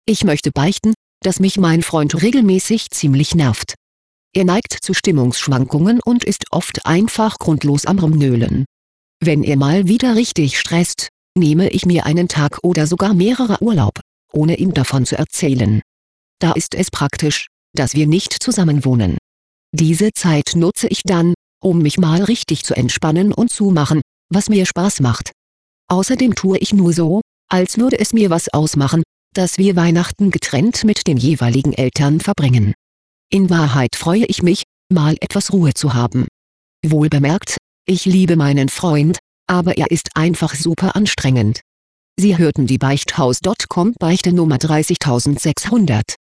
Ich möchte beichten, dass mich mein Freund regelmäßig ziemlich nervt. Er neigt zu Stimmungsschwankungen und ist oft einfach grundlos am Rumnölen. Wenn er mal wieder richtig stresst, nehme ich mir einen Tag oder sogar mehrere Urlaub, ohne ihm davon zu erzählen. Da ist es praktisch, dass wir nicht zusammen wohnen. Diese Zeit nutze ich dann, um mich mal richtig zu entspannen und zu machen, was mir Spaß macht. Außerdem tue ich nur so, als würde es mir was ausmachen, dass wir Weihnachten getrennt mit den jeweiligen Eltern verbringen. In Wahrheit freue ich mich, mal etwas Ruhe zu haben. Wohlbemerkt, ich liebe meinen Freund, aber er ist einfach super anstrengend. Sie hörten die Beichthaus.com Beichte Nummer 30600.